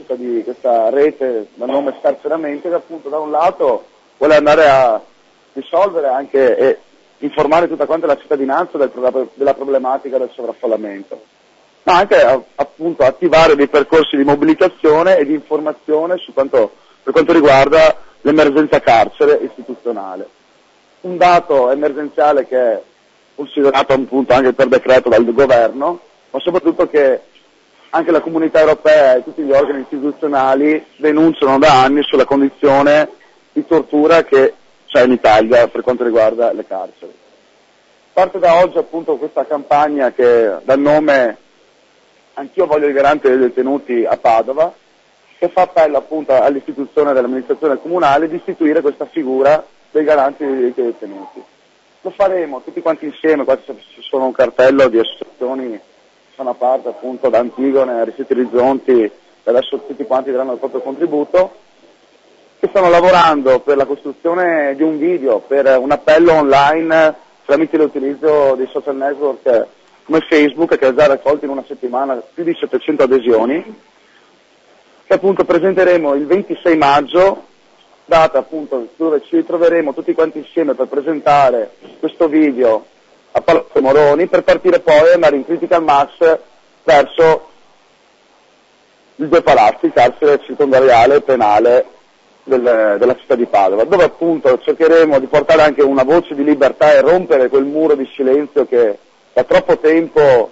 questa rete dal nome Scarceramenti, che appunto da un lato vuole andare a risolvere anche e informare tutta quanta la cittadinanza della problematica del sovraffollamento, ma anche appunto attivare dei percorsi di mobilitazione e di informazione per quanto riguarda l'emergenza carcere istituzionale. Un dato emergenziale che è considerato appunto anche per decreto dal governo, ma soprattutto che anche la comunità europea e tutti gli organi istituzionali denunciano da anni sulla condizione di tortura che c'è in Italia per quanto riguarda le carceri. Parte da oggi appunto questa campagna che dà il nome Anch'io voglio il garante dei detenuti a Padova, che fa appello appunto all'istituzione dell'amministrazione comunale di istituire questa figura dei garanti dei diritti dei detenuti. Lo faremo tutti quanti insieme, qua ci sono un cartello di associazioni che fanno parte appunto da Antigone, Aristiti Orizzonti, e adesso tutti quanti daranno il proprio contributo, che stanno lavorando per la costruzione di un video, per un appello online tramite l'utilizzo dei social network come Facebook, che ha già raccolto in una settimana più di 700 adesioni, che appunto presenteremo il 26 maggio, data appunto dove ci ritroveremo tutti quanti insieme per presentare questo video a Palazzo Moroni, per partire poi e andare in critical mass verso i due palazzi, il carcere circondariale e penale della città di Padova, dove appunto cercheremo di portare anche una voce di libertà e rompere quel muro di silenzio che da troppo tempo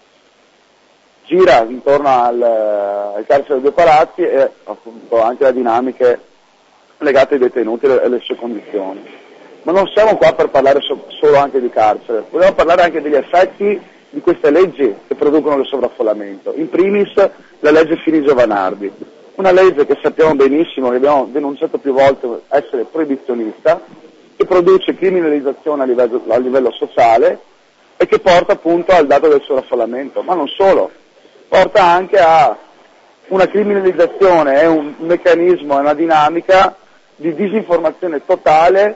gira intorno al carcere dei due palazzi e appunto anche le dinamiche legate ai detenuti e alle sue condizioni. Ma non siamo qua per parlare solo anche di carcere, vogliamo parlare anche degli effetti di queste leggi che producono il sovraffollamento. In primis la legge Fini-Giovanardi, una legge che sappiamo benissimo, che abbiamo denunciato più volte essere proibizionista, che produce criminalizzazione a livello sociale e che porta appunto al dato del sovraffollamento, ma non solo, porta anche a una criminalizzazione, è un meccanismo, è una dinamica di disinformazione totale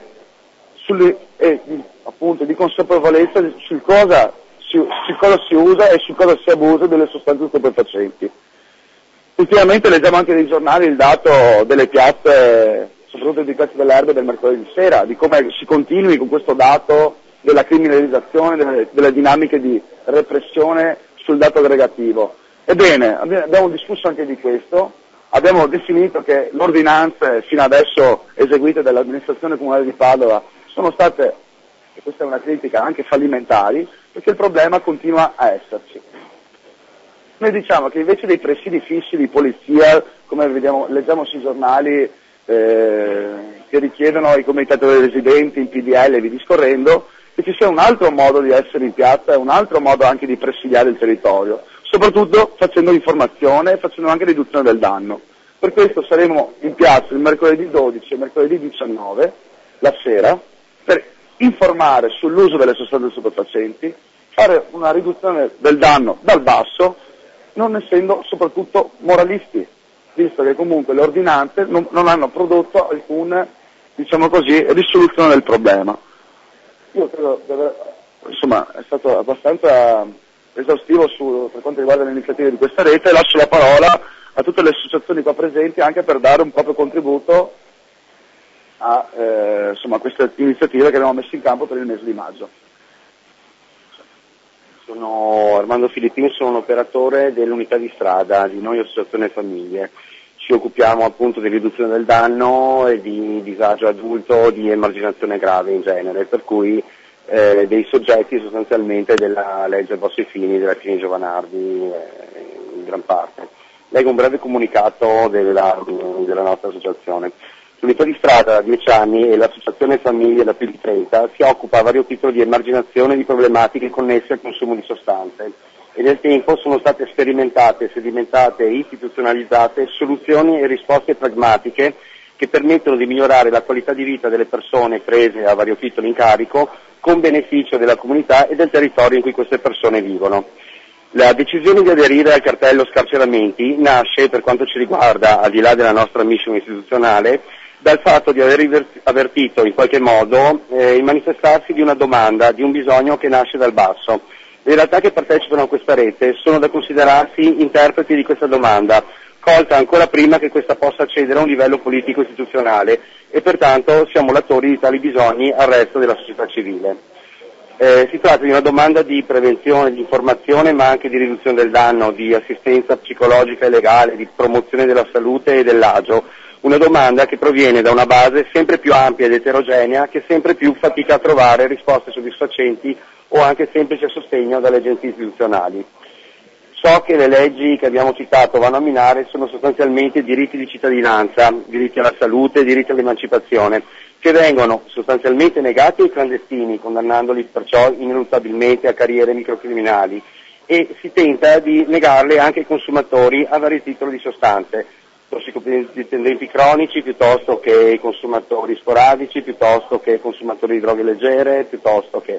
e appunto di consapevolezza su cosa si usa e su cosa si abusa delle sostanze stupefacenti. Ultimamente leggiamo anche nei giornali il dato delle piazze, soprattutto di Piazza dell'Erbe del mercoledì sera, di come si continui con questo dato della criminalizzazione, delle dinamiche di repressione sul dato aggregativo. Ebbene, abbiamo discusso anche di questo, abbiamo definito che le ordinanze fino adesso eseguite dall'amministrazione comunale di Padova sono state, e questa è una critica, anche fallimentari, perché il problema continua a esserci. Noi diciamo che invece dei presidi fissi di polizia, come leggiamo sui giornali, che richiedono i comitati dei residenti, in PDL e via discorrendo, che ci sia un altro modo di essere in piazza e un altro modo anche di presidiare il territorio, soprattutto facendo informazione e facendo anche riduzione del danno. Per questo saremo in piazza il mercoledì 12 e il mercoledì 19, la sera, per informare sull'uso delle sostanze stupefacenti, fare una riduzione del danno dal basso, non essendo soprattutto moralisti, visto che comunque le ordinanze non hanno prodotto alcun, diciamo così, risoluzione del problema. Io credo che insomma è stato abbastanza esaustivo per quanto riguarda le iniziative di questa rete, e lascio la parola a tutte le associazioni qua presenti anche per dare un proprio contributo a queste iniziative che abbiamo messo in campo per il mese di maggio. Sono Armando Filippini, sono un operatore dell'unità di strada di Noi Associazione Famiglie. Ci occupiamo appunto di riduzione del danno e di disagio adulto, di emarginazione grave in genere, per cui dei soggetti sostanzialmente della legge Bossi-Fini, della Fini-Giovanardi in gran parte. Leggo un breve comunicato della nostra associazione. L'unità di strada da 10 anni e l'associazione Famiglie da più di 30 si occupa a vario titolo di emarginazione di problematiche connesse al consumo di sostanze e nel tempo sono state sperimentate, sedimentate e istituzionalizzate soluzioni e risposte pragmatiche che permettono di migliorare la qualità di vita delle persone prese a vario titolo in carico con beneficio della comunità e del territorio in cui queste persone vivono. La decisione di aderire al cartello Scarceramenti nasce, per quanto ci riguarda, al di là della nostra mission istituzionale, dal fatto di aver avvertito in qualche modo il manifestarsi di una domanda, di un bisogno che nasce dal basso. Le realtà che partecipano a questa rete sono da considerarsi interpreti di questa domanda, colta ancora prima che questa possa accedere a un livello politico istituzionale e pertanto siamo latori di tali bisogni al resto della società civile. Si tratta di una domanda di prevenzione, di informazione, ma anche di riduzione del danno, di assistenza psicologica e legale, di promozione della salute e dell'agio. Una domanda che proviene da una base sempre più ampia ed eterogenea, che sempre più fatica a trovare risposte soddisfacenti o anche semplice sostegno dalle agenzie istituzionali. So che le leggi che abbiamo citato vanno a minare sono sostanzialmente diritti di cittadinanza, diritti alla salute, diritti all'emancipazione, che vengono sostanzialmente negati ai clandestini, condannandoli perciò ineluttabilmente a carriere microcriminali, e si tenta di negarle anche ai consumatori a vario titolo di sostanze, tossicodipendenti cronici piuttosto che consumatori sporadici, piuttosto che consumatori di droghe leggere, piuttosto che...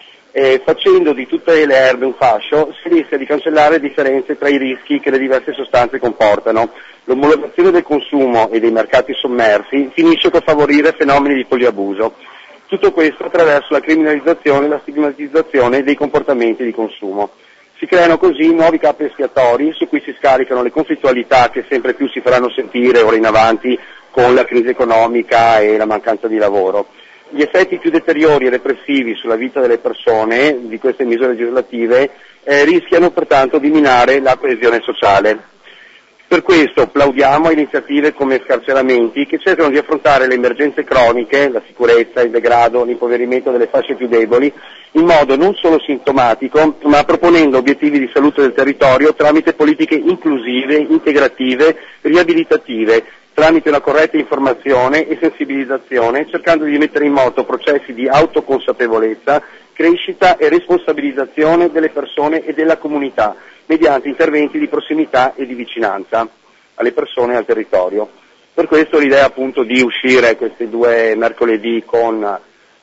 facendo di tutte le erbe un fascio si rischia di cancellare differenze tra i rischi che le diverse sostanze comportano. L'omologazione del consumo e dei mercati sommersi finisce per favorire fenomeni di poliabuso. Tutto questo attraverso la criminalizzazione e la stigmatizzazione dei comportamenti di consumo. Si creano così nuovi capri espiatori su cui si scaricano le conflittualità che sempre più si faranno sentire ora in avanti con la crisi economica e la mancanza di lavoro. Gli effetti più deteriori e repressivi sulla vita delle persone di queste misure legislative rischiano pertanto di minare la coesione sociale. Per questo plaudiamo a iniziative come scarceramenti che cercano di affrontare le emergenze croniche, la sicurezza, il degrado, l'impoverimento delle fasce più deboli, in modo non solo sintomatico, ma proponendo obiettivi di salute del territorio tramite politiche inclusive, integrative, riabilitative, tramite una corretta informazione e sensibilizzazione, cercando di mettere in moto processi di autoconsapevolezza, crescita e responsabilizzazione delle persone e della comunità, mediante interventi di prossimità e di vicinanza alle persone e al territorio. Per questo l'idea appunto di uscire questi 2 mercoledì con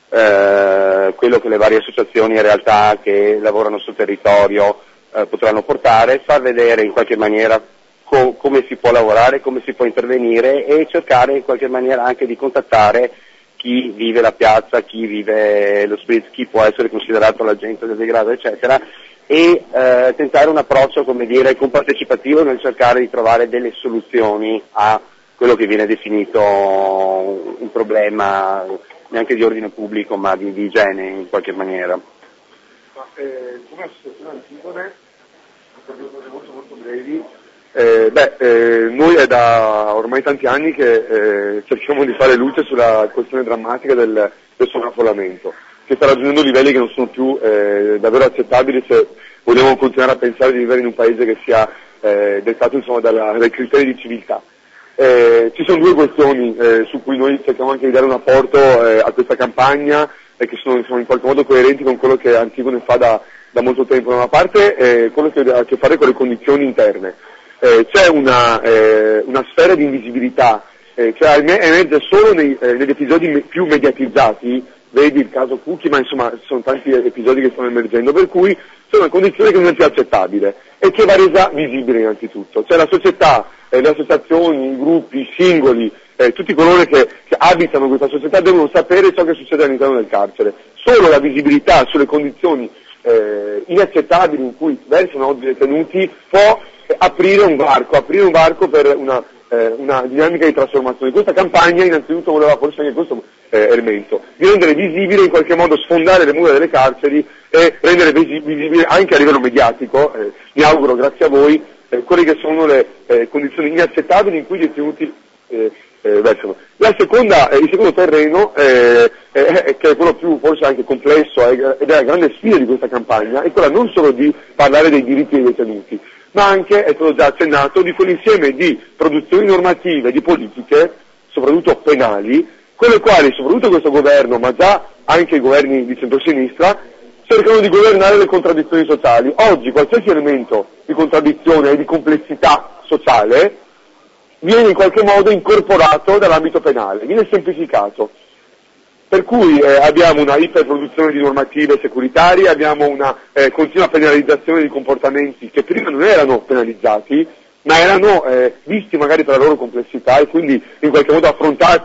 quello che le varie associazioni e realtà che lavorano sul territorio potranno portare, far vedere in qualche maniera come si può lavorare, come si può intervenire e cercare in qualche maniera anche di contattare chi vive la piazza, chi vive lo spritz, chi può essere considerato l'agente del degrado, eccetera, e tentare un approccio, come dire, compartecipativo nel cercare di trovare delle soluzioni a quello che viene definito un problema neanche di ordine pubblico ma di igiene in qualche maniera. Ma, come associazione Antigone, per due cose molto brevi, noi è da ormai tanti anni che cerchiamo di fare luce sulla questione drammatica del sovraffollamento, che sta raggiungendo livelli che non sono più davvero accettabili se vogliamo continuare a pensare di vivere in un paese che sia dettato insomma dai criteri di civiltà. Ci sono 2 questioni su cui noi cerchiamo anche di dare un apporto a questa campagna e che sono insomma, in qualche modo coerenti con quello che Antigone fa da molto tempo. Da una parte quello che ha a che fare con le condizioni interne. C'è una sfera di invisibilità che emerge solo negli episodi più mediatizzati, vedi il caso Cucchi, ma insomma sono tanti episodi che stanno emergendo, per cui c'è una condizione che non è più accettabile e che va resa visibile innanzitutto. Cioè la società, le associazioni, i gruppi, i singoli, tutti coloro che abitano questa società devono sapere ciò che succede all'interno del carcere. Solo la visibilità sulle condizioni inaccettabili in cui versano oggi i detenuti può aprire un varco per una dinamica di trasformazione. Questa campagna innanzitutto voleva forse anche questo elemento, di rendere visibile, in qualche modo sfondare le mura delle carceri e rendere visibile anche a livello mediatico, mi auguro grazie a voi, quelle che sono le condizioni inaccettabili in cui i detenuti versano. Il secondo terreno, che è quello più forse anche complesso ed è la grande sfida di questa campagna, è quella non solo di parlare dei diritti dei detenuti, ma anche, è stato già accennato, di quell'insieme di produzioni normative, di politiche, soprattutto penali, con le quali soprattutto questo governo, ma già anche i governi di centrosinistra, cercano di governare le contraddizioni sociali. Oggi qualsiasi elemento di contraddizione e di complessità sociale viene in qualche modo incorporato dall'ambito penale, viene semplificato. Per cui abbiamo una iperproduzione di normative securitarie, abbiamo una continua penalizzazione di comportamenti che prima non erano penalizzati, ma erano visti magari per la loro complessità e quindi in qualche modo affrontati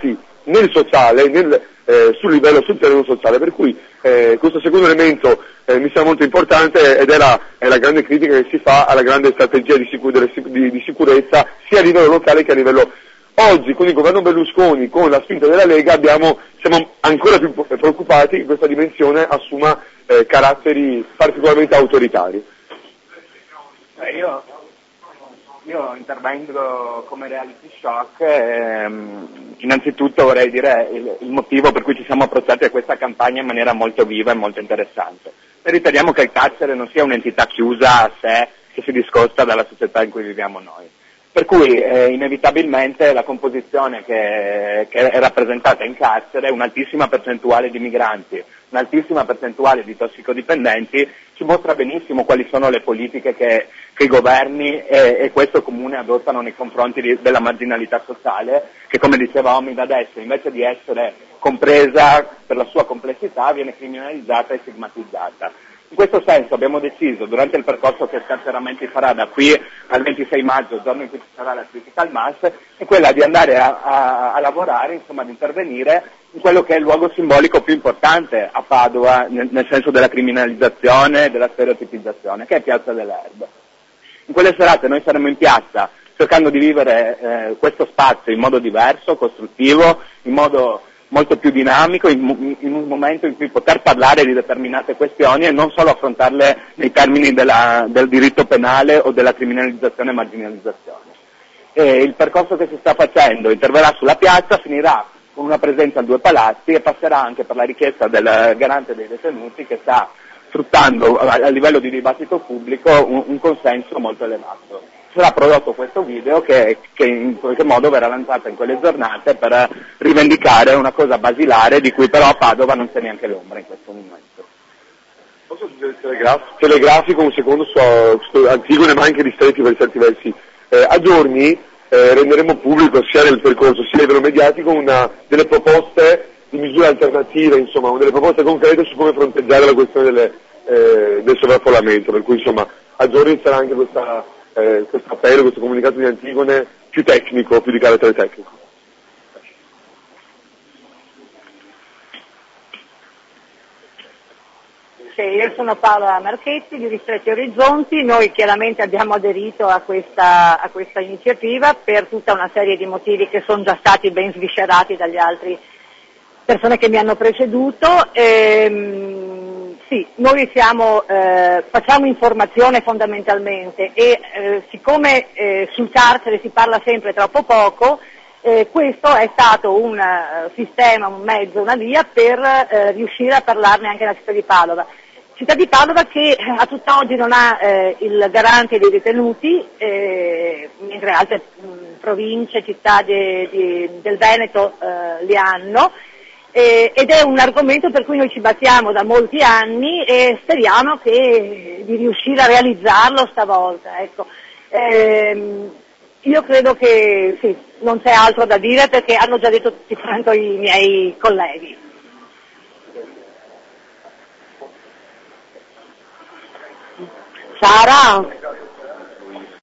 nel sociale, sul terreno sociale, per cui questo secondo elemento mi sembra molto importante ed è la grande critica che si fa alla grande strategia di sicurezza sia a livello locale che a livello. Oggi con il governo Berlusconi, con la spinta della Lega, siamo ancora più preoccupati che questa dimensione assuma caratteri particolarmente autoritari. Io intervengo come reality shock, innanzitutto vorrei dire il motivo per cui ci siamo approcciati a questa campagna in maniera molto viva e molto interessante. Noi riteniamo che il carcere non sia un'entità chiusa a sé che si discosta dalla società in cui viviamo noi. Per cui inevitabilmente la composizione che è rappresentata in carcere, un'altissima percentuale di migranti, un'altissima percentuale di tossicodipendenti, ci mostra benissimo quali sono le politiche che i governi e questo comune adottano nei confronti della marginalità sociale, che come diceva Omid adesso, invece di essere compresa per la sua complessità, viene criminalizzata e stigmatizzata. In questo senso abbiamo deciso, durante il percorso che Scarceramenti farà da qui al 26 maggio, giorno in cui ci sarà la critical mass, è quella di andare a lavorare, insomma, ad intervenire in quello che è il luogo simbolico più importante a Padova, nel senso della criminalizzazione, della stereotipizzazione, che è Piazza delle Erbe. In quelle serate noi saremo in piazza cercando di vivere questo spazio in modo diverso, costruttivo, in modo molto più dinamico, in un momento in cui poter parlare di determinate questioni e non solo affrontarle nei termini del diritto penale o della criminalizzazione e marginalizzazione. Il percorso che si sta facendo interverrà sulla piazza, finirà con una presenza a 2 palazzi e passerà anche per la richiesta del garante dei detenuti che sta sfruttando a livello di dibattito pubblico un consenso molto elevato. Sarà prodotto questo video che in qualche modo verrà lanciato in quelle giornate per rivendicare una cosa basilare di cui però a Padova non c'è neanche l'ombra in questo momento. Posso aggiungere telegrafico un secondo su Antigone ma anche ristretti per certi versi. A giorni renderemo pubblico sia nel percorso sia a livello mediatico delle proposte di misure alternative, insomma, delle proposte concrete su come fronteggiare la questione del sovraffollamento, per cui insomma a giorni sarà anche questo appello, questo comunicato di Antigone più tecnico, più di carattere tecnico. Sì, io sono Paola Marchetti di Ristretti Orizzonti, noi chiaramente abbiamo aderito a questa iniziativa per tutta una serie di motivi che sono già stati ben sviscerati dagli altri persone che mi hanno preceduto. Sì, noi facciamo informazione fondamentalmente e siccome sul carcere si parla sempre troppo poco, questo è stato un sistema, un mezzo, una via per riuscire a parlarne anche nella città di Padova. Città di Padova che a tutt'oggi non ha il garante dei detenuti, mentre altre province, città del Veneto li hanno. Ed è un argomento per cui noi ci battiamo da molti anni e speriamo di riuscire a realizzarlo stavolta. Ecco. Io credo che sì, non c'è altro da dire perché hanno già detto tutti quanto i miei colleghi. Sara?